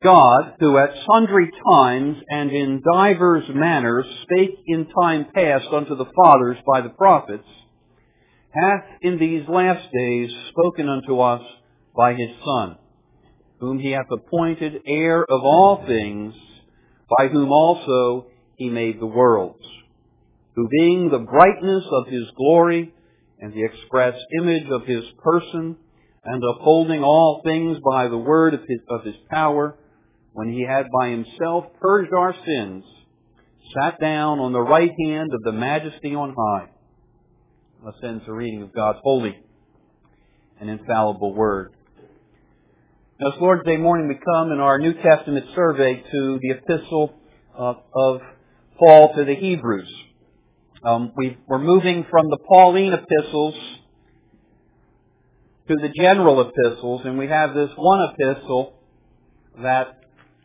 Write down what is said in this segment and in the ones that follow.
God, who at sundry times and in divers manners spake in time past unto the fathers by the prophets, hath in these last days spoken unto us by His Son, whom He hath appointed heir of all things, by whom also He made the worlds, who being the brightness of His glory and the express image of His person, and upholding all things by the word of His power, when He had by Himself purged our sins, sat down on the right hand of the Majesty on high. Thus ends the reading of God's holy and infallible Word. Now, this Lord's Day morning we come in our New Testament survey to the epistle of Paul to the Hebrews. We're moving from the Pauline epistles to the general epistles, and we have this one epistle that,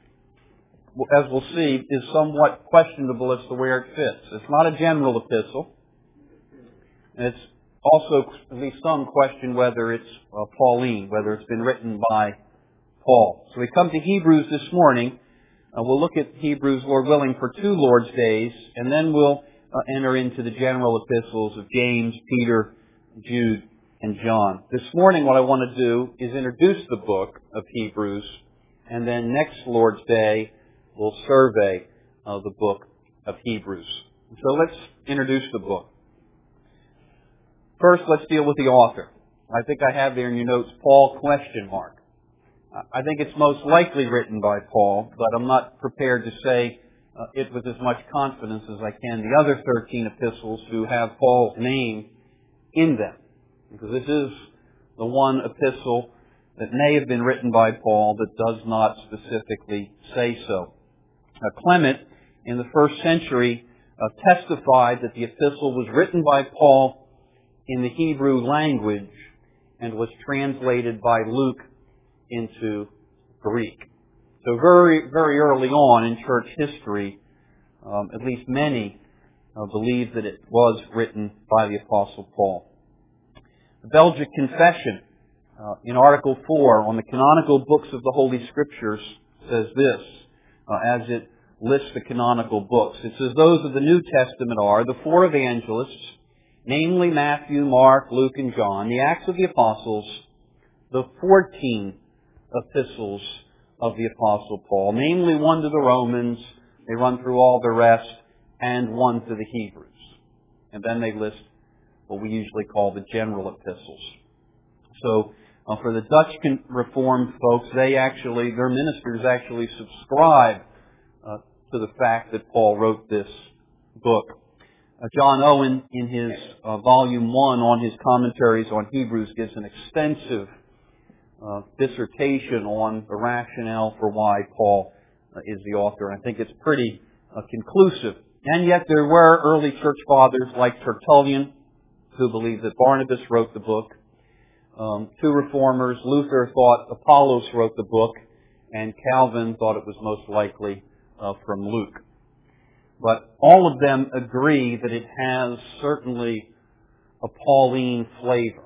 as we'll see, is somewhat questionable as to where it fits. It's not a general epistle. And it's also at least some question whether it's Pauline, whether it's been written by Paul. So we come to Hebrews this morning. We'll look at Hebrews, Lord willing, for 2 Lord's Days, and then we'll enter into the general epistles of James, Peter, Jude, and John. This morning what I want to do is introduce the book of Hebrews, and then next Lord's Day we'll survey the book of Hebrews. So let's introduce the book. First, let's deal with the author. I think I have there in your notes, Paul ? I think it's most likely written by Paul, but I'm not prepared to say it with as much confidence as I can the other 13 epistles who have Paul's name in them. Because this is the one epistle that may have been written by Paul that does not specifically say so. Clement, in the first century, testified that the epistle was written by Paul in the Hebrew language and was translated by Luke into Greek. So very, very early on in church history, at least many believe that it was written by the Apostle Paul. The Belgic Confession, in Article 4 on the canonical books of the Holy Scriptures, says this, as it lists the canonical books. It says, those of the New Testament are the 4 evangelists, namely Matthew, Mark, Luke, and John, the Acts of the Apostles, the 14 epistles of the Apostle Paul, namely 1 to the Romans, they run through all the rest, and 1 to the Hebrews. And then they list what we usually call the general epistles. So, for the Dutch Reformed folks, their ministers actually subscribe to the fact that Paul wrote this book. John Owen, in his volume 1 on his commentaries on Hebrews, gives an extensive dissertation on the rationale for why Paul is the author. I think it's pretty conclusive. And yet there were early church fathers like Tertullian, who believed that Barnabas wrote the book. 2 reformers, Luther thought Apollos wrote the book, and Calvin thought it was most likely from Luke. But all of them agree that it has certainly a Pauline flavor.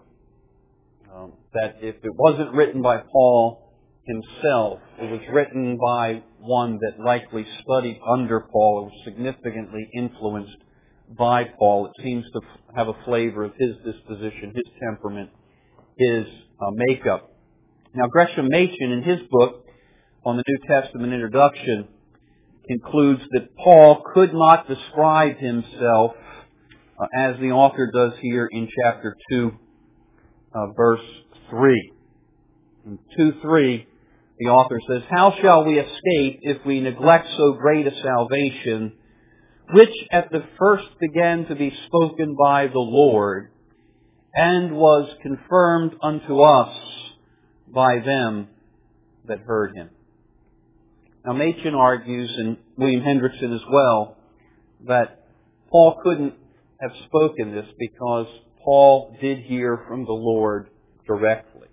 That if it wasn't written by Paul himself, it was written by one that likely studied under Paul or was significantly influenced by Paul. It seems to have a flavor of his disposition, his temperament, his makeup. Now, Gresham Machen, in his book on the New Testament Introduction, concludes that Paul could not describe himself as the author does here in chapter 2, verse 3. In 2:3, the author says, how shall we escape if we neglect so great a salvation, which at the first began to be spoken by the Lord, and was confirmed unto us by them that heard Him. Now, Machen argues, and William Hendrickson as well, that Paul couldn't have spoken this because Paul did hear from the Lord directly.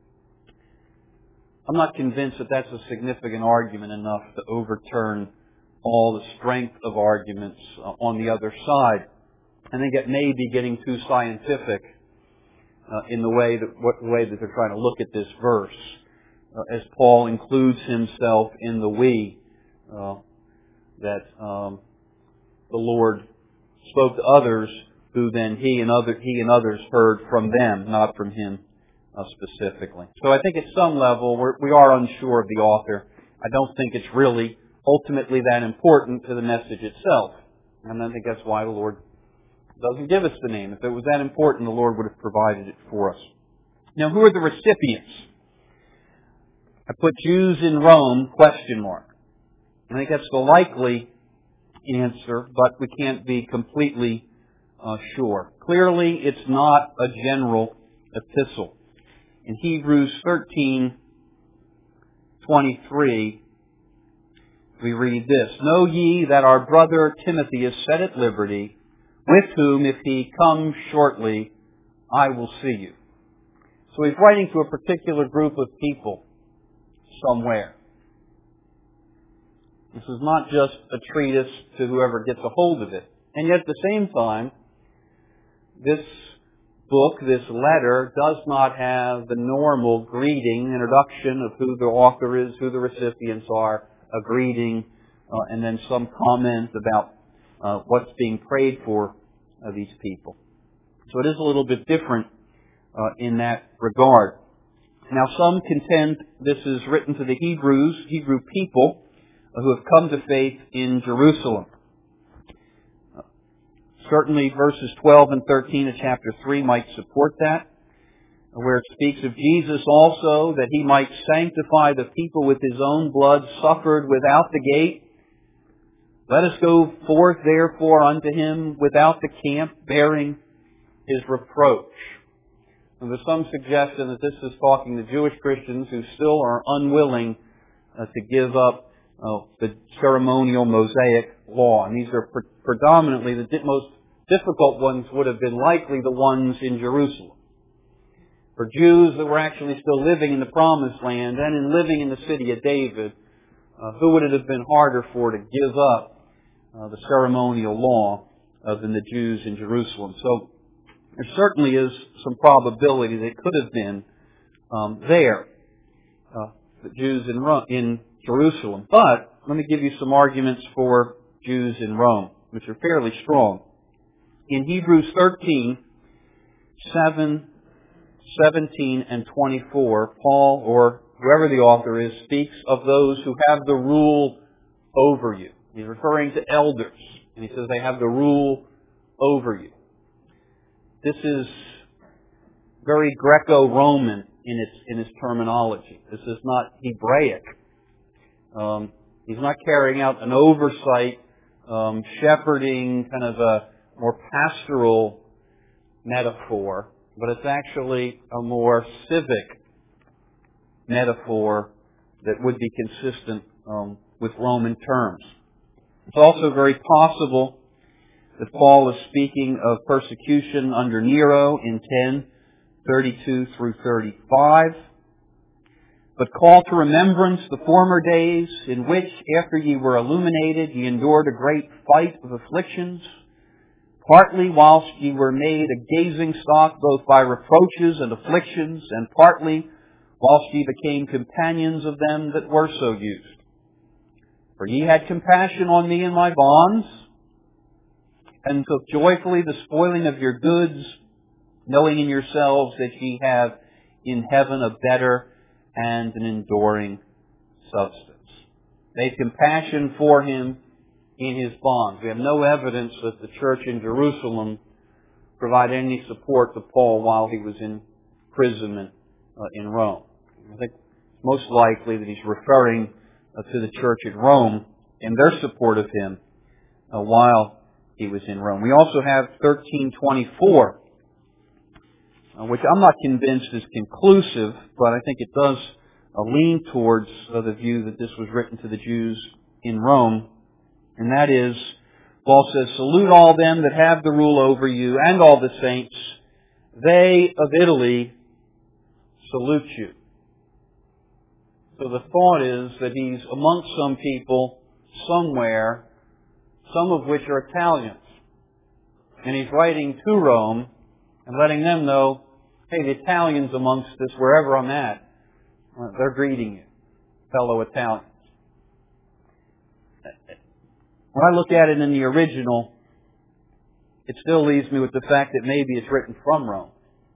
I'm not convinced that that's a significant argument enough to overturn all the strength of arguments on the other side. I think it may be getting too scientific in the way that they're trying to look at this verse. as Paul includes himself in the we, that the Lord spoke to others who then he and others heard from them, not from him specifically. So I think at some level we are unsure of the author. I don't think it's really ultimately that important to the message itself. And I think that's why the Lord doesn't give us the name. If it was that important, the Lord would have provided it for us. Now, who are the recipients? I put Jews in Rome, ? I think that's the likely answer, but we can't be completely sure. Clearly, it's not a general epistle. In Hebrews 13:23, we read this, "Know ye that our brother Timothy is set at liberty, with whom, if he comes shortly, I will see you." So he's writing to a particular group of people somewhere. This is not just a treatise to whoever gets a hold of it. And yet at the same time, this book, this letter, does not have the normal greeting, introduction of who the author is, who the recipients are, a greeting, and then some comment about what's being prayed for these people. So it is a little bit different in that regard. Now some contend this is written to the Hebrew people who have come to faith in Jerusalem. Certainly verses 12 and 13 of chapter 3 might support that, where it speaks of Jesus also, that he might sanctify the people with his own blood, suffered without the gate. Let us go forth therefore unto him without the camp, bearing his reproach. And there's some suggestion that this is talking to Jewish Christians who still are unwilling to give up the ceremonial Mosaic law. And these are predominantly the most difficult ones would have been likely the ones in Jerusalem. For Jews that were actually still living in the Promised Land and in living in the city of David, who would it have been harder for to give up the ceremonial law than the Jews in Jerusalem? So there certainly is some probability that it could have been the Jews in Jerusalem. But let me give you some arguments for Jews in Rome, which are fairly strong. In Hebrews 13:17 and 24, Paul, or whoever the author is, speaks of those who have the rule over you. He's referring to elders, and he says they have the rule over you. This is very Greco-Roman in its terminology. This is not Hebraic. He's not carrying out an oversight, shepherding, kind of a more pastoral metaphor, but it's actually a more civic metaphor that would be consistent with Roman terms. It's also very possible that Paul is speaking of persecution under Nero in 10:32 through 35. "But call to remembrance the former days, in which, after ye were illuminated, ye endured a great fight of afflictions, partly whilst ye were made a gazing stock both by reproaches and afflictions, and partly whilst ye became companions of them that were so used. For ye had compassion on me in my bonds, and took joyfully the spoiling of your goods, knowing in yourselves that ye have in heaven a better and an enduring substance." They had compassion for him in his bonds. We have no evidence that the church in Jerusalem provided any support to Paul while he was in imprisonment in Rome. I think it's most likely that he's referring to the church at Rome and their support of him while he was in Rome. We also have 13:24, which I'm not convinced is conclusive, but I think it does lean towards the view that this was written to the Jews in Rome. And that is, Paul says, "Salute all them that have the rule over you, and all the saints. They of Italy salute you." So the thought is that he's amongst some people somewhere, some of which are Italians. And he's writing to Rome and letting them know, hey, the Italians amongst us, wherever I'm at, They're greeting you, fellow Italians. When I look at it in the original, it still leaves me with the fact that maybe it's written from Rome.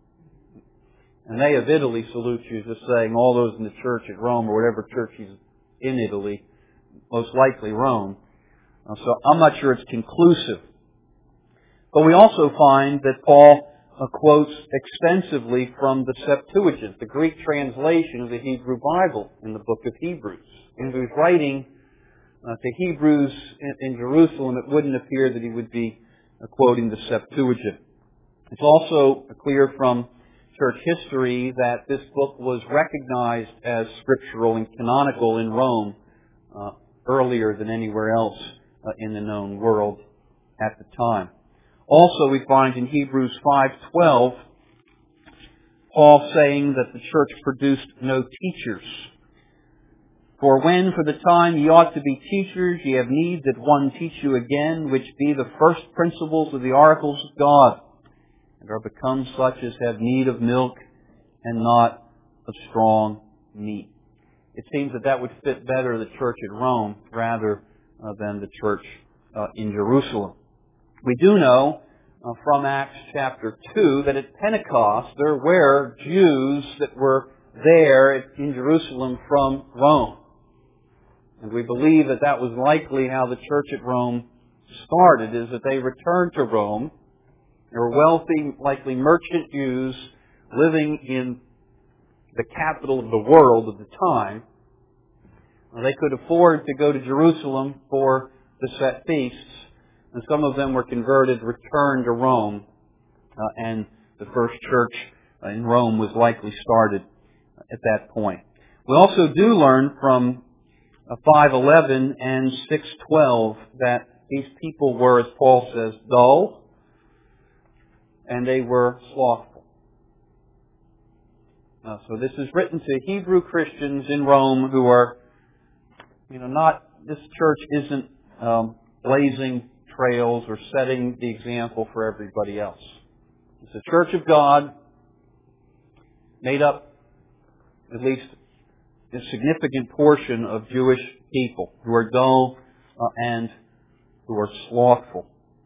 And they of Italy salute you, just saying all those in the church at Rome, or whatever church is in Italy, most likely Rome. So I'm not sure it's conclusive. But we also find that Paul quotes extensively from the Septuagint, the Greek translation of the Hebrew Bible in the book of Hebrews. When he was writing to Hebrews in Jerusalem, it wouldn't appear that he would be quoting the Septuagint. It's also clear from church history that this book was recognized as scriptural and canonical in Rome earlier than anywhere else in the known world at the time. Also, we find in Hebrews 5:12, Paul saying that the church produced no teachers. For when for the time ye ought to be teachers, ye have need that one teach you again, which be the first principles of the oracles of God, and are become such as have need of milk and not of strong meat. It seems that would fit better the church at Rome rather than the church in Jerusalem. We do know from Acts chapter 2 that at Pentecost there were Jews that were there in Jerusalem from Rome. And we believe that was likely how the church at Rome started, is that they returned to Rome. They were wealthy, likely merchant Jews living in the capital of the world at the time. They could afford to go to Jerusalem for the set feasts, and some of them were converted, returned to Rome, and the first church in Rome was likely started at that point. We also do learn from 5:11 and 6:12 that these people were, as Paul says, dull, and they were slothful. So this is written to Hebrew Christians in Rome who are, this church isn't blazing trails or setting the example for everybody else. It's a church of God made up at least a significant portion of Jewish people who are dull and who are slothful.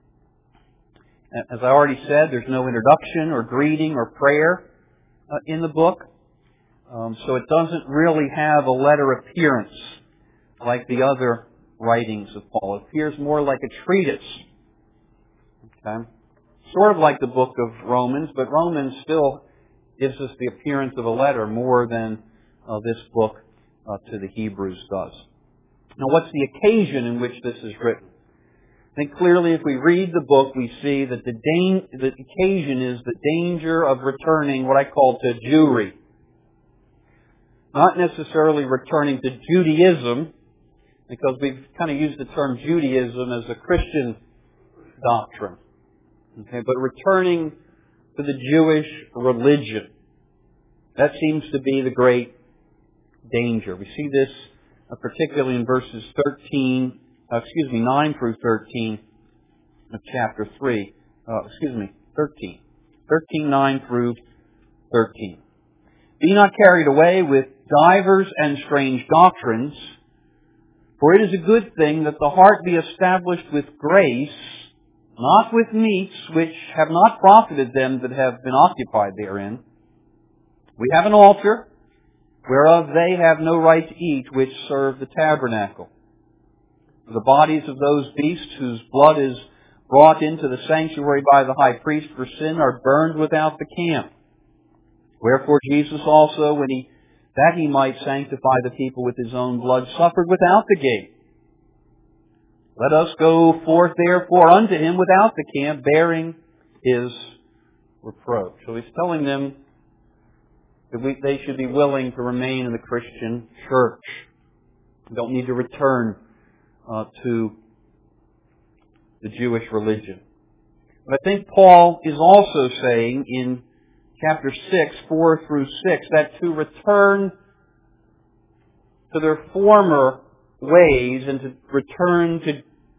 As I already said, there's no introduction or greeting or prayer in the book. So it doesn't really have a letter appearance like the other writings of Paul. It appears more like a treatise. Okay? Sort of like the book of Romans, but Romans still gives us the appearance of a letter more than this book to the Hebrews does. Now, what's the occasion in which this is written? I think clearly if we read the book, we see that the occasion is the danger of returning what I call to Jewry. Not necessarily returning to Judaism, because we've kind of used the term Judaism as a Christian doctrine. Okay, but returning to the Jewish religion. That seems to be the great danger. We see this particularly in verses 9 through 13 of chapter 3. 13. 13, 9 through 13. Be not carried away with divers and strange doctrines, for it is a good thing that the heart be established with grace, not with meats which have not profited them that have been occupied therein. We have an altar, whereof they have no right to eat which serve the tabernacle. The bodies of those beasts whose blood is brought into the sanctuary by the high priest for sin are burned without the camp. Wherefore Jesus also, that he might sanctify the people with his own blood, suffered without the gate. Let us go forth therefore unto him without the camp, bearing his reproach. So he's telling them that they should be willing to remain in the Christian church. They don't need to return to the Jewish religion. But I think Paul is also saying in chapter 6, 4 through 6, that to return to their former ways and to return to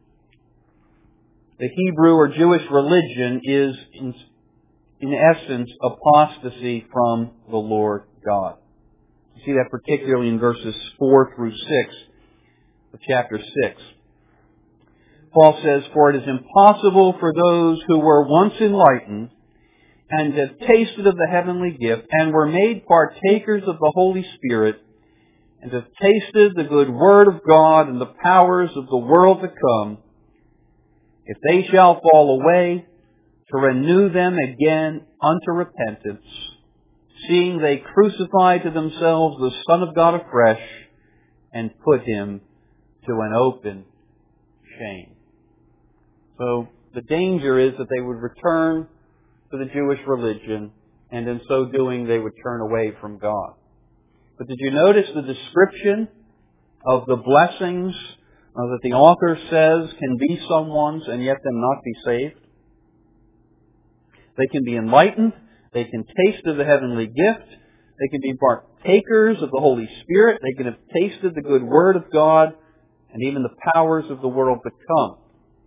the Hebrew or Jewish religion is, in essence, apostasy from the Lord God. You see that particularly in verses 4 through 6 of chapter 6. Paul says, "For it is impossible for those who were once enlightened and have tasted of the heavenly gift and were made partakers of the Holy Spirit and have tasted the good word of God and the powers of the world to come, if they shall fall away, to renew them again unto repentance, seeing they crucify to themselves the Son of God afresh and put Him to an open shame." So the danger is that they would return to the Jewish religion, and in so doing they would turn away from God. But did you notice the description of the blessings that the author says can be someone's and yet them not be saved? They can be enlightened, they can taste of the heavenly gift, they can be partakers of the Holy Spirit, they can have tasted the good word of God, and even the powers of the world to come.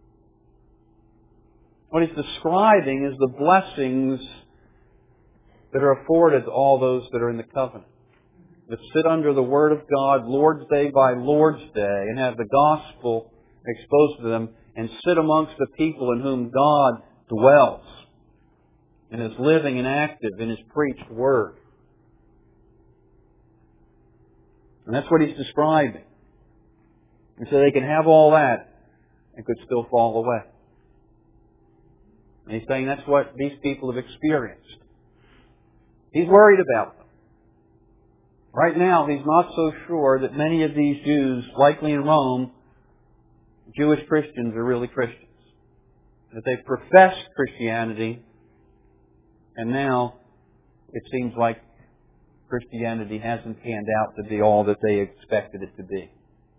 What he's describing is the blessings that are afforded to all those that are in the covenant, that sit under the Word of God Lord's Day by Lord's Day and have the gospel exposed to them and sit amongst the people in whom God dwells and is living and active in His preached Word. And that's what he's describing. And so they can have all that and could still fall away. And he's saying that's what these people have experienced. He's worried about them. Right now, he's not so sure that many of these Jews, likely in Rome, Jewish Christians, are really Christians. That they professed Christianity, and now it seems like Christianity hasn't panned out to be all that they expected it to be.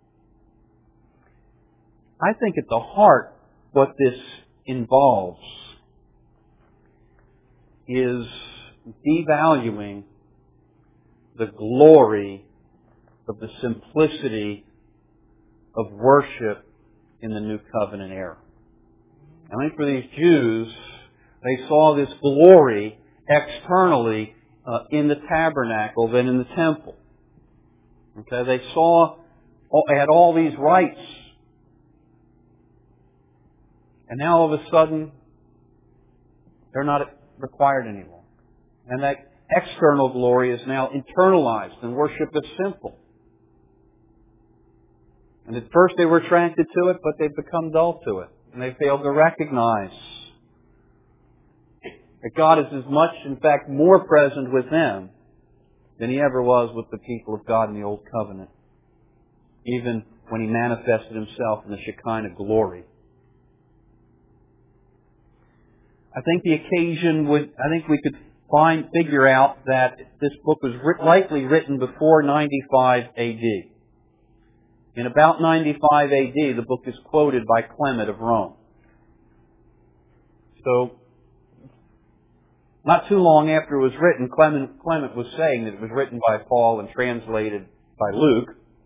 I think at the heart, what this involves is devaluing the glory of the simplicity of worship in the New Covenant era. I think for these Jews, they saw this glory externally in the tabernacle than in the temple. Okay, they had all these rites, and now all of a sudden they're not required anymore. And that external glory is now internalized, and worship is simple. And at first they were attracted to it, but they've become dull to it. And they failed to recognize that God is as much, in fact, more present with them than He ever was with the people of God in the Old Covenant, even when He manifested Himself in the Shekinah glory. I think the occasion we could figure out that this book was likely written before 95 AD. In about 95 AD, the book is quoted by Clement of Rome. So, not too long after it was written, Clement was saying that it was written by Paul and translated by Luke.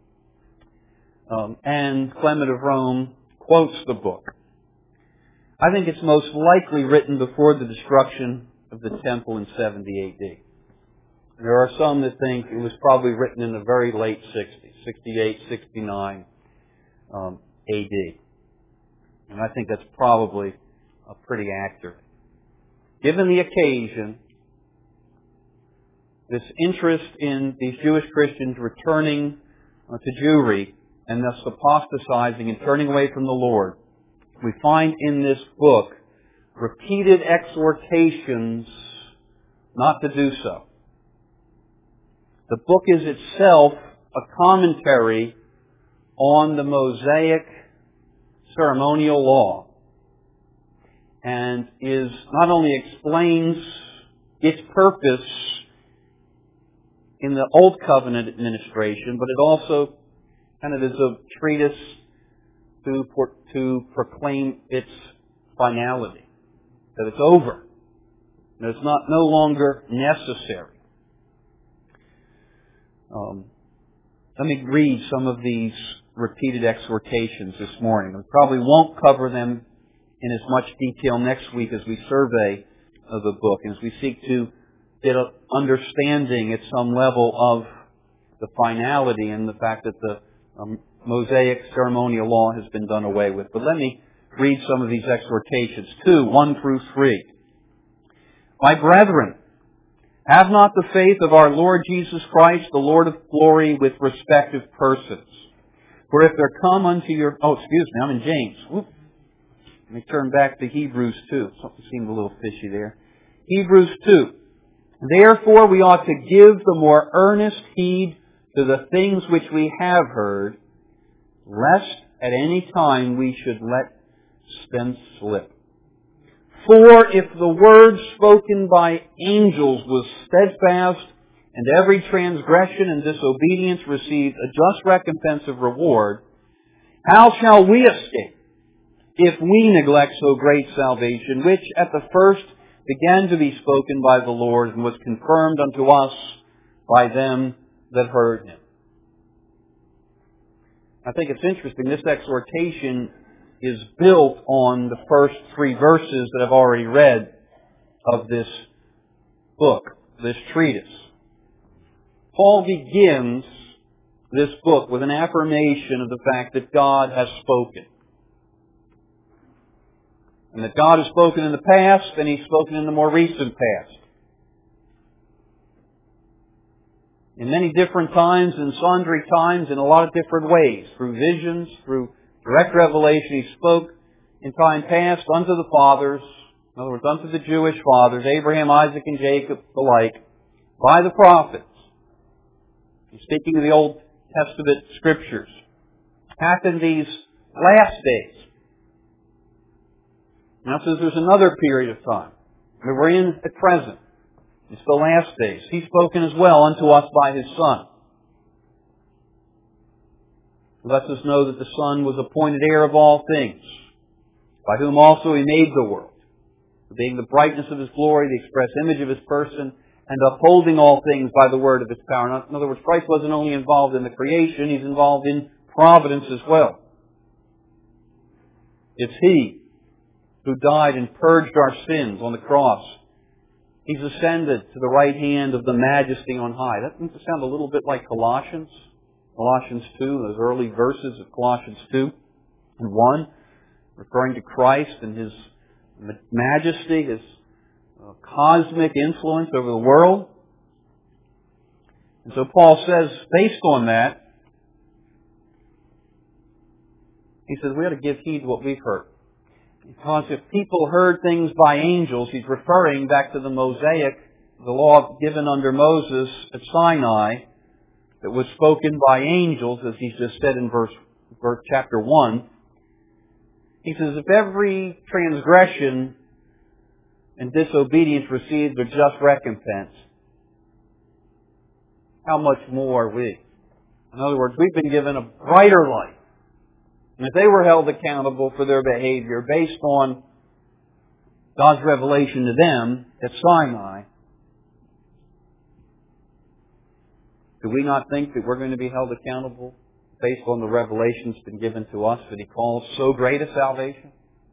And Clement of Rome quotes the book. I think it's most likely written before the destruction of the temple in 70 AD. There are some that think it was probably written in the very late 60s, 68, 69 AD. And I think that's probably pretty accurate. Given the occasion, this interest in these Jewish Christians returning to Jewry and thus apostatizing and turning away from the Lord, we find in this book repeated exhortations not to do so. The book is itself a commentary on the Mosaic ceremonial law, and not only explains its purpose in the Old Covenant administration, but it also kind of is a treatise to proclaim its finality, that it's over, that it's no longer necessary. Let me read some of these repeated exhortations this morning. We probably won't cover them in as much detail next week as we survey the book, and as we seek to get an understanding at some level of the finality and the fact that the Mosaic ceremonial law has been done away with. But let me read some of these exhortations. 2, 1 through 3. My brethren, have not the faith of our Lord Jesus Christ, the Lord of glory, with respective persons. For if there come unto your... I'm in James. Whoop. Let me turn back to Hebrews 2. Something seemed a little fishy there. Hebrews 2. Therefore we ought to give the more earnest heed to the things which we have heard, lest at any time we should let them slip. For if the word spoken by angels was steadfast, and every transgression and disobedience received a just recompense of reward, how shall we escape if we neglect so great salvation, which at the first began to be spoken by the Lord and was confirmed unto us by them that heard Him? I think it's interesting. This exhortation is built on the first 3 verses that I've already read of this book, this treatise. Paul begins this book with an affirmation of the fact that God has spoken. And that God has spoken in the past, and He's spoken in the more recent past. In many different times, in sundry times, in a lot of different ways. Through visions, through direct revelation, He spoke in time past unto the fathers, in other words, unto the Jewish fathers, Abraham, Isaac, and Jacob alike, by the prophets. He's speaking of the Old Testament Scriptures. Happened these last days. Now says there's another period of time that we're in at present. It's the last days. He's spoken as well unto us by His Son. He lets us know that the Son was appointed heir of all things, by whom also He made the world, being the brightness of His glory, the express image of His person, and upholding all things by the word of His power. In other words, Christ wasn't only involved in the creation, He's involved in providence as well. It's He who died and purged our sins on the cross. He's ascended to the right hand of the Majesty on high. That seems to sound a little bit like Colossians. Colossians 2, those early verses of Colossians 2 and 1, referring to Christ and His majesty, His cosmic influence over the world. And so Paul says, based on that, he says we ought to give heed to what we've heard. Because if people heard things by angels, he's referring back to the Mosaic, the law given under Moses at Sinai, that was spoken by angels, as he just said in verse chapter 1. He says, if every transgression and disobedience received a just recompense, how much more we? In other words, we've been given a brighter light. And if they were held accountable for their behavior based on God's revelation to them at Sinai, do we not think that we're going to be held accountable based on the revelation that's been given to us that He calls so great a salvation?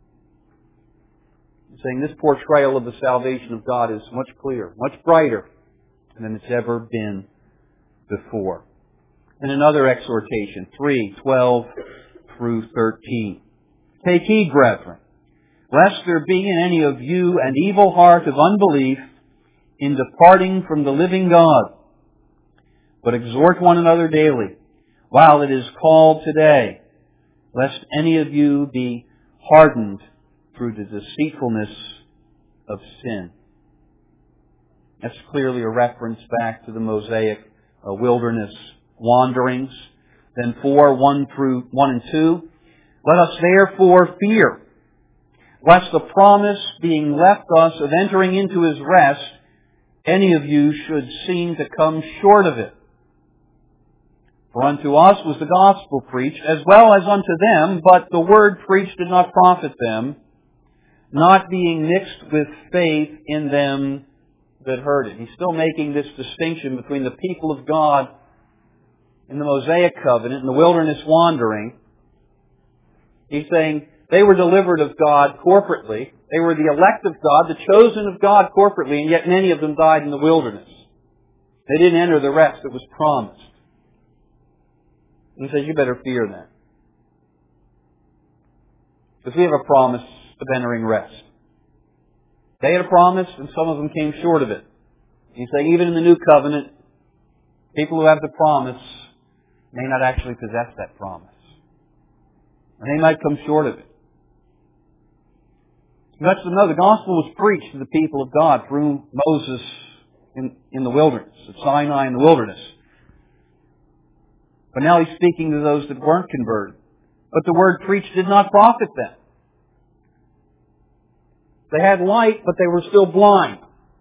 I'm saying this portrayal of the salvation of God is much clearer, much brighter than it's ever been before. And another exhortation, 3:12 through 13. Take heed, brethren, lest there be in any of you an evil heart of unbelief in departing from the living God, but exhort one another daily, while it is called today, lest any of you be hardened through the deceitfulness of sin. That's clearly a reference back to the Mosaic wilderness wanderings. Then 4:1 through 1 and 2. Let us therefore fear, lest the promise being left us of entering into His rest, any of you should seem to come short of it. For unto us was the gospel preached, as well as unto them, but the word preached did not profit them, not being mixed with faith in them that heard it. He's still making this distinction between the people of God in the Mosaic covenant and the wilderness wandering. He's saying they were delivered of God corporately. They were the elect of God, the chosen of God corporately, and yet many of them died in the wilderness. They didn't enter the rest that was promised. And he says, you better fear that. Because we have a promise of entering rest. They had a promise, and some of them came short of it. He's saying even in the new covenant, people who have the promise may not actually possess that promise. And they might come short of it. You have to know the gospel was preached to the people of God through Moses in the wilderness, at Sinai in the wilderness. But now he's speaking to those that weren't converted. But the word preached did not profit them. They had light, but they were still blind.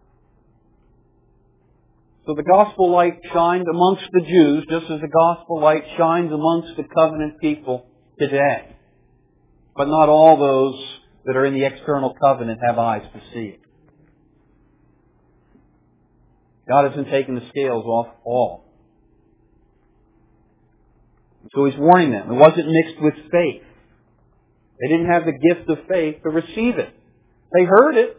So the gospel light shined amongst the Jews, just as the gospel light shines amongst the covenant people today. But not all those that are in the external covenant have eyes to see it. God hasn't taken the scales off all. So He's warning them. It wasn't mixed with faith. They didn't have the gift of faith to receive it. They heard it.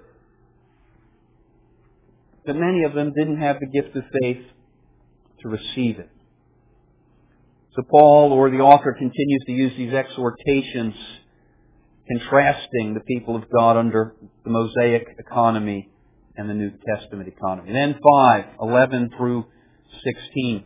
But many of them didn't have the gift of faith to receive it. So Paul, or the author, continues to use these exhortations contrasting the people of God under the Mosaic economy and the New Testament economy. Then 5:11 through 16.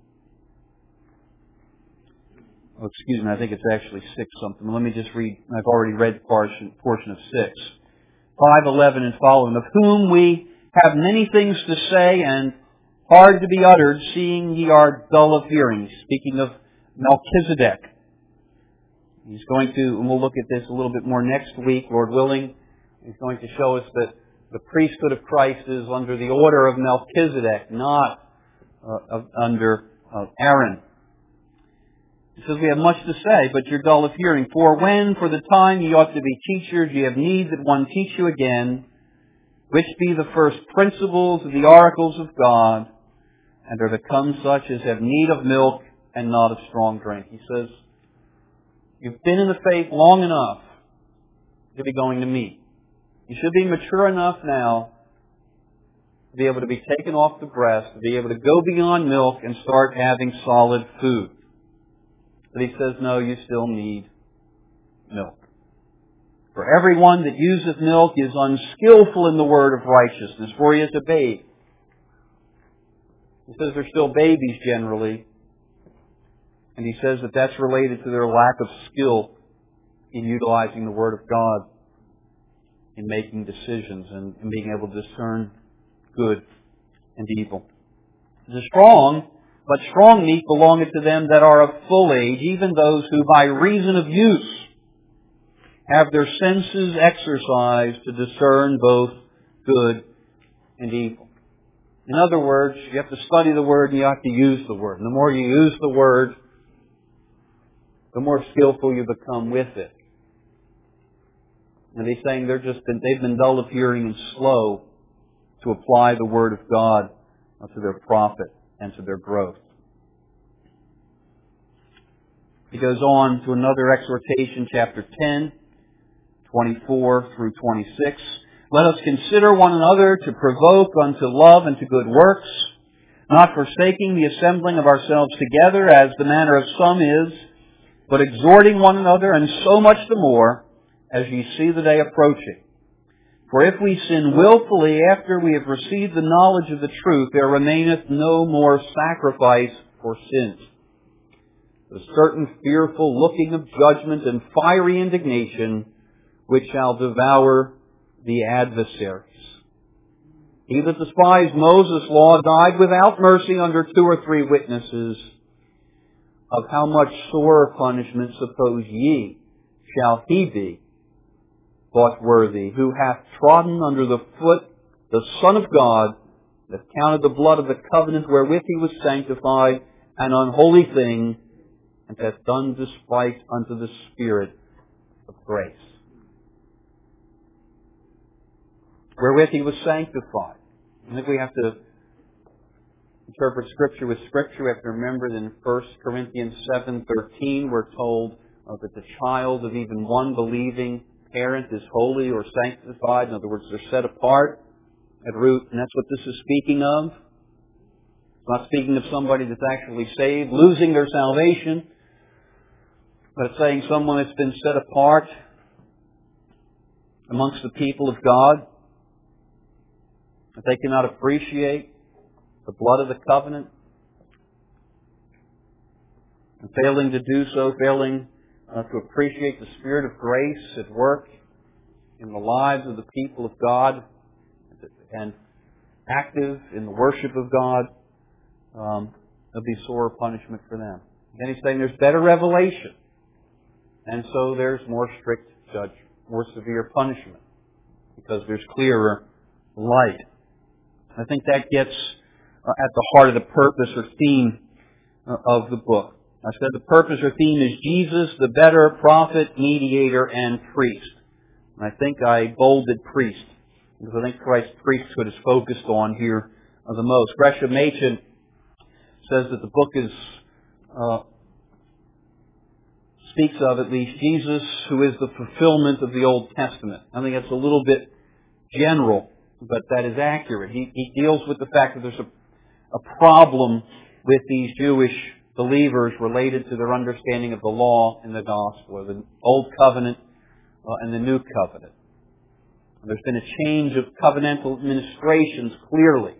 Oh, excuse me, I think it's actually 6 something. Let me just read. I've already read portion of 6. 5:11 and following. Of whom we have many things to say and hard to be uttered, seeing ye are dull of hearing. Speaking of Melchizedek. He's going to, and we'll look at this a little bit more next week, Lord willing. He's going to show us that the priesthood of Christ is under the order of Melchizedek, not under Aaron. He says, we have much to say, but you're dull of hearing. For when, for the time, ye ought to be teachers, ye have need that one teach you again, which be the first principles of the oracles of God, and are become such as have need of milk and not of strong drink. He says, you've been in the faith long enough to be going to meat. You should be mature enough now to be able to be taken off the breast, to be able to go beyond milk and start having solid food. But he says, no, you still need milk. For everyone that useth milk is unskillful in the word of righteousness, for he is a babe. He says they're still babies generally. And he says that that's related to their lack of skill in utilizing the Word of God, in making decisions and in being able to discern good and evil. The strong, but strong meat belongeth to them that are of full age, even those who by reason of use have their senses exercised to discern both good and evil. In other words, you have to study the Word and you have to use the Word. And the more you use the Word, the more skillful you become with it. And he's saying they've been dull of hearing and slow to apply the Word of God to their profit and to their growth. He goes on to another exhortation, chapter 10, 24 through 26. Let us consider one another to provoke unto love and to good works, not forsaking the assembling of ourselves together, as the manner of some is, but exhorting one another, and so much the more, as ye see the day approaching. For if we sin willfully after we have received the knowledge of the truth, there remaineth no more sacrifice for sins. A certain fearful looking of judgment and fiery indignation, which shall devour the adversaries. He that despised Moses' law died without mercy under 2 or 3 witnesses. Of how much sorer punishment suppose ye shall he be thought worthy, who hath trodden under the foot the Son of God, that counted the blood of the covenant wherewith he was sanctified an unholy thing, and hath done despite unto the Spirit of grace, wherewith he was sanctified. I think we have to interpret Scripture with Scripture. We have to remember that in 1 Corinthians 7:13 we're told that the child of even one believing parent is holy or sanctified. In other words, they're set apart at root, and that's what this is speaking of. not speaking of somebody that's actually saved, losing their salvation, but it's saying someone that's been set apart amongst the people of God, that they cannot appreciate the blood of the covenant, and failing to do so, failing to appreciate the Spirit of grace at work in the lives of the people of God and active in the worship of God, there'll be sore punishment for them. Then he's saying there's better revelation, and so there's more strict judgment, more severe punishment, because there's clearer light. I think that gets at the heart of the purpose or theme of the book. I said the purpose or theme is Jesus, the better prophet, mediator, and priest. And I think I bolded priest, because I think Christ's priesthood is focused on here the most. Gresham Machen says that the book is speaks of, at least, Jesus, who is the fulfillment of the Old Testament. I think that's a little bit general, but that is accurate. He deals with the fact that there's a problem with these Jewish believers related to their understanding of the law and the gospel, or the Old Covenant and the New Covenant. There's been a change of covenantal administrations, clearly.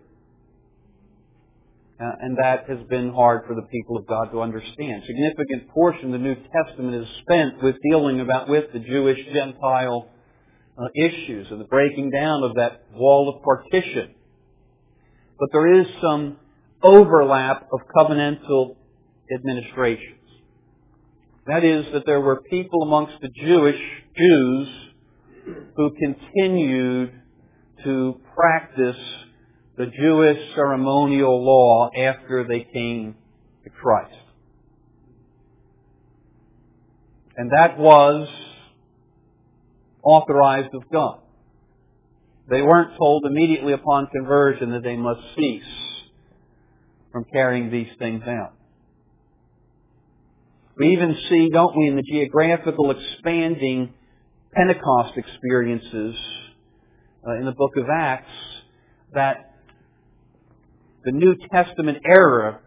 And that has been hard for the people of God to understand. Significant portion of the New Testament is spent with dealing with the Jewish-Gentile issues and the breaking down of that wall of partition. But there is some overlap of covenantal administrations. That is, that there were people amongst the Jews who continued to practice the Jewish ceremonial law after they came to Christ. And that was authorized of God. They weren't told immediately upon conversion that they must cease from carrying these things out. We even see, don't we, in the geographical expanding Pentecost experiences in the book of Acts, that the New Testament era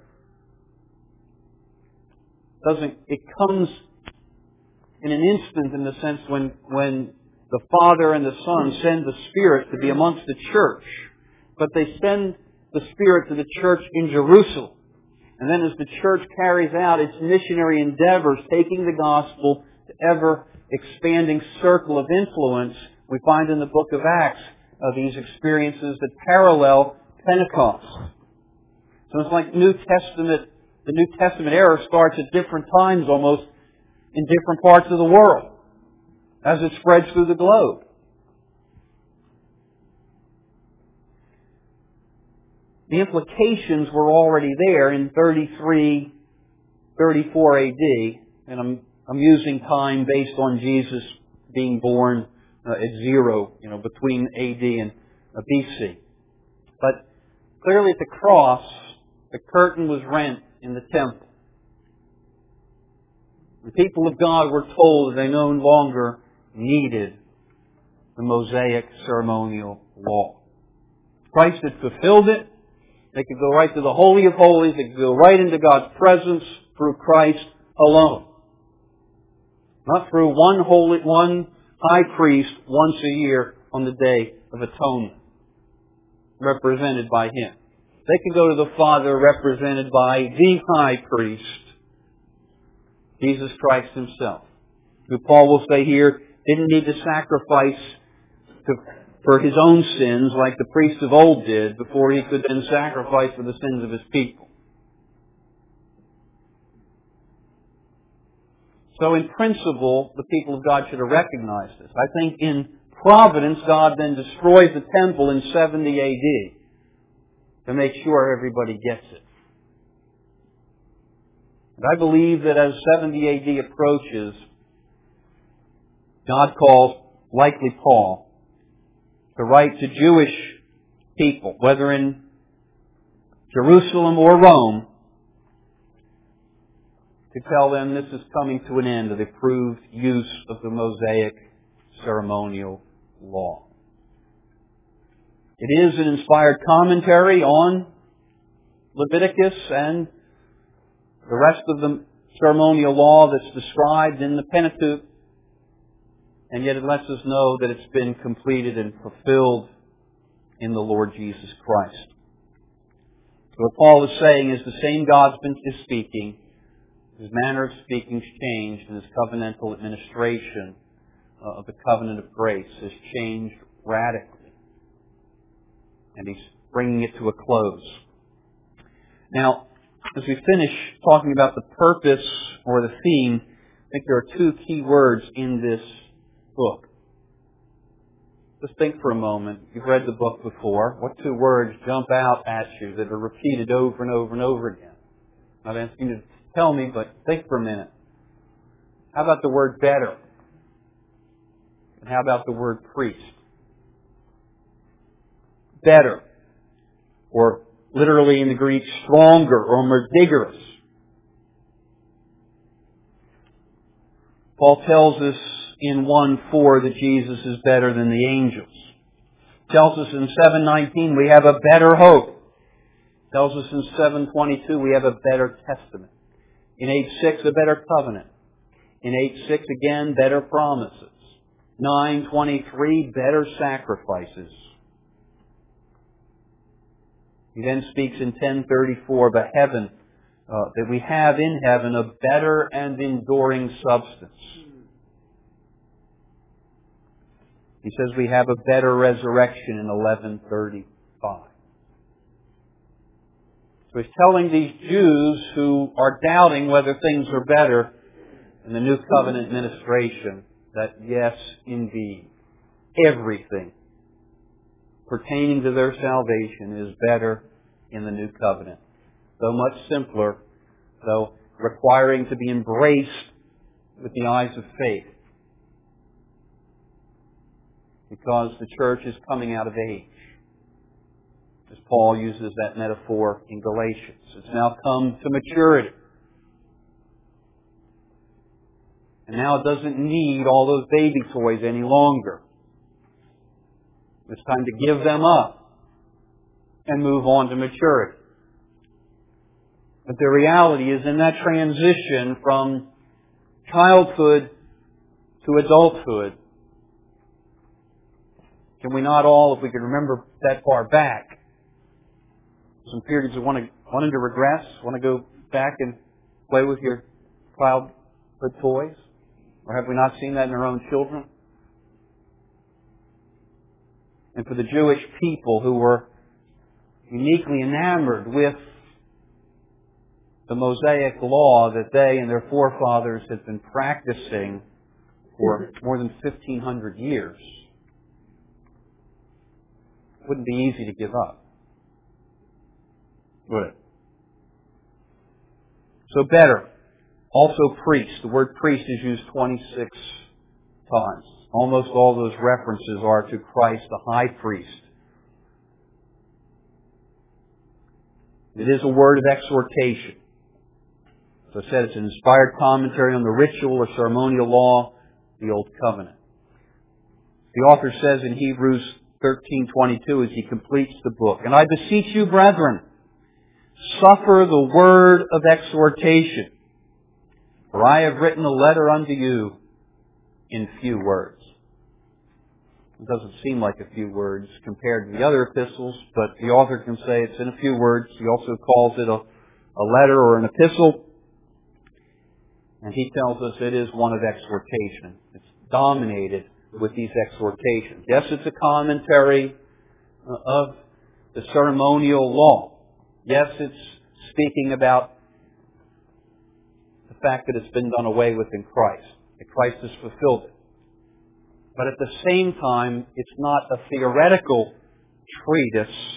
it comes in an instant, in the sense when the Father and the Son send the Spirit to be amongst the church, but they send the Spirit to the church in Jerusalem. And then as the church carries out its missionary endeavors, taking the gospel to ever expanding circle of influence, we find in the book of Acts these experiences that parallel Pentecost. So it's like the New Testament era starts at different times almost in different parts of the world as it spreads through the globe. The implications were already there in 33, 34 AD, and I'm using time based on Jesus being born at 0, between AD and BC. But clearly at the cross, the curtain was rent in the temple. The people of God were told that they no longer needed the Mosaic ceremonial law. Christ had fulfilled it. They could go right to the Holy of Holies. They could go right into God's presence through Christ alone. Not through one high priest once a year on the Day of Atonement, represented by Him. They could go to the Father represented by the high priest, Jesus Christ Himself, who Paul will say here didn't need to sacrifice for His own sins like the priests of old did before He could then sacrifice for the sins of His people. So in principle, the people of God should have recognized this. I think in providence, God then destroys the temple in 70 AD to make sure everybody gets it. And I believe that as 70 AD approaches, God calls, likely Paul, to write to Jewish people, whether in Jerusalem or Rome, to tell them this is coming to an end of the approved use of the Mosaic ceremonial law. It is an inspired commentary on Leviticus and the rest of the ceremonial law that's described in the Pentateuch, and yet it lets us know that it's been completed and fulfilled in the Lord Jesus Christ. So what Paul is saying is the same God is speaking. His manner of speaking has changed, and His covenantal administration of the covenant of grace has changed radically. And He's bringing it to a close. Now, as we finish talking about the purpose or the theme, I think there are two key words in this book. Just think for a moment. You've read the book before. What two words jump out at you that are repeated over and over and over again? I'm not asking you to tell me, but think for a minute. How about the word better? And how about the word priest? Better, or literally in the Greek, stronger or more vigorous. Paul tells us in 1:4 that Jesus is better than the angels. Tells us in 7:19 we have a better hope. Tells us in 7:22 we have a better testament. In 8:6 a better covenant. In 8:6 again better promises. 9:23 better sacrifices. He then speaks in 10:34 of a heaven that we have in heaven a better and enduring substance. He says we have a better resurrection in 11:35. So he's telling these Jews who are doubting whether things are better in the New Covenant administration that yes, indeed, everything pertaining to their salvation is better in the New Covenant. Though much simpler, though requiring to be embraced with the eyes of faith. Because the church is coming out of age. As Paul uses that metaphor in Galatians. It's now come to maturity. And now it doesn't need all those baby toys any longer. It's time to give them up and move on to maturity. But the reality is in that transition from childhood to adulthood, can we not all, if we can remember that far back, some periods of wanting to regress, want to go back and play with your childhood toys? Or have we not seen that in our own children? And for the Jewish people who were uniquely enamored with the Mosaic law that they and their forefathers had been practicing for more than 1,500 years, it wouldn't be easy to give up, would it? So better. Also priest. The word priest is used 26 times. Almost all those references are to Christ, the high priest. It is a word of exhortation. So I said it's an inspired commentary on the ritual or ceremonial law, the Old Covenant. The author says in Hebrews 13:22 as he completes the book, "And I beseech you, brethren, suffer the word of exhortation, for I have written a letter unto you in few words." It doesn't seem like a few words compared to the other epistles, but the author can say it's in a few words. He also calls it a letter or an epistle. And he tells us it is one of exhortation. It's dominated with these exhortations. Yes, it's a commentary of the ceremonial law. Yes, it's speaking about the fact that it's been done away with in Christ, that Christ has fulfilled it. But at the same time, it's not a theoretical treatise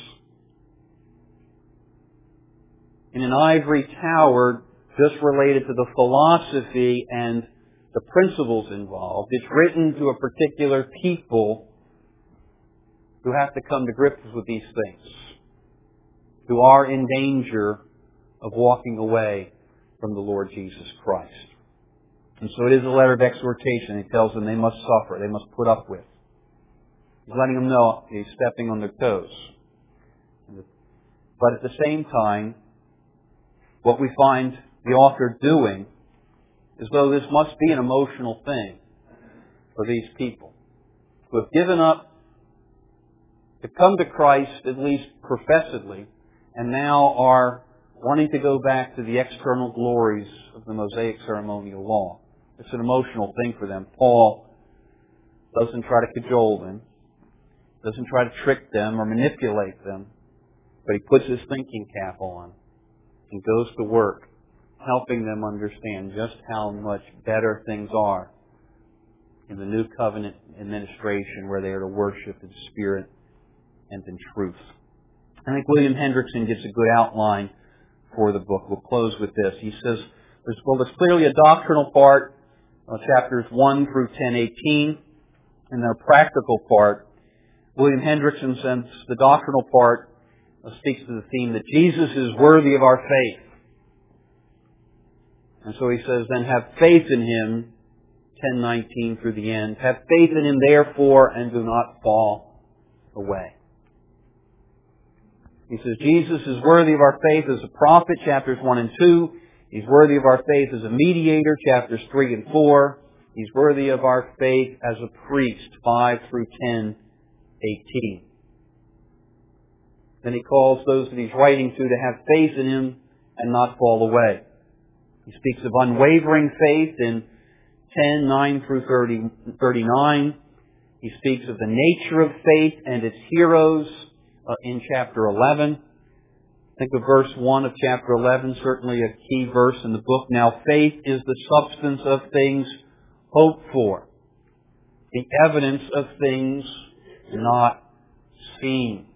in an ivory tower just related to the philosophy and the principles involved. It's written to a particular people who have to come to grips with these things, who are in danger of walking away from the Lord Jesus Christ. And so it is a letter of exhortation. He tells them they must suffer, they must put up with. He's letting them know he's stepping on their toes. But at the same time, what we find the author doing is, though this must be an emotional thing for these people who have given up to come to Christ, at least professedly, and now are wanting to go back to the external glories of the Mosaic ceremonial law. It's an emotional thing for them. Paul doesn't try to cajole them, doesn't try to trick them or manipulate them, but he puts his thinking cap on and goes to work helping them understand just how much better things are in the New Covenant administration, where they are to worship in spirit and in truth. I think William Hendrickson gives a good outline for the book. We'll close with this. He says, there's clearly a doctrinal part, chapters 1 through 10:18, and then a practical part. William Hendrickson says the doctrinal part speaks to the theme that Jesus is worthy of our faith. And so he says, then have faith in Him, 10:19 through the end. Have faith in Him, therefore, and do not fall away. He says, Jesus is worthy of our faith as a prophet, chapters 1 and 2. He's worthy of our faith as a mediator, chapters 3 and 4. He's worthy of our faith as a priest, 5 through 10:18. Then he calls those that he's writing to have faith in Him and not fall away. He speaks of unwavering faith in 10:9 through 39. He speaks of the nature of faith and its heroes in chapter 11. Think of verse 1 of chapter 11, certainly a key verse in the book. Now faith is the substance of things hoped for, the evidence of things not seen.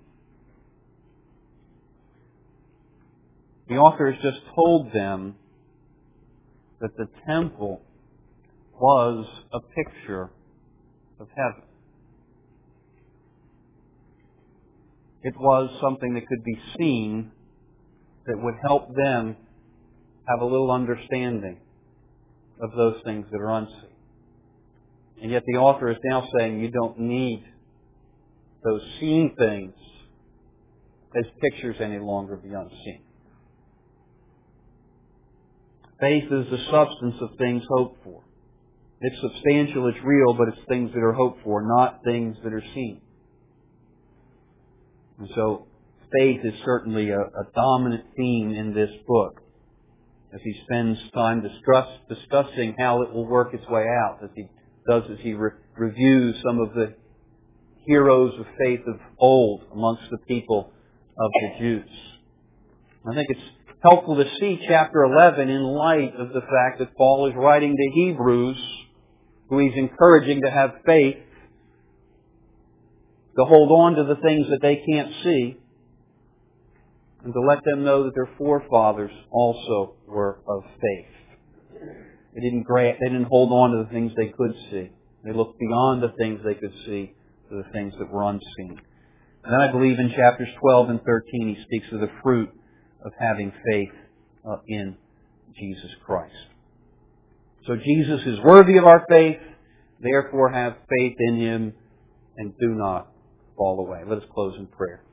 The author has just told them that the temple was a picture of heaven. It was something that could be seen that would help them have a little understanding of those things that are unseen. And yet the author is now saying you don't need those seen things as pictures any longer of the unseen. Faith is the substance of things hoped for. It's substantial, it's real, but it's things that are hoped for, not things that are seen. And so faith is certainly a dominant theme in this book as he spends time discussing how it will work its way out, as he reviews some of the heroes of faith of old amongst the people of the Jews. I think it's helpful to see chapter 11 in light of the fact that Paul is writing to Hebrews, who he's encouraging to have faith, to hold on to the things that they can't see, and to let them know that their forefathers also were of faith. They didn't hold on to the things they could see. They looked beyond the things they could see to the things that were unseen. And then I believe in chapters 12 and 13 he speaks of the fruit of having faith in Jesus Christ. So Jesus is worthy of our faith, therefore have faith in Him and do not fall away. Let us close in prayer.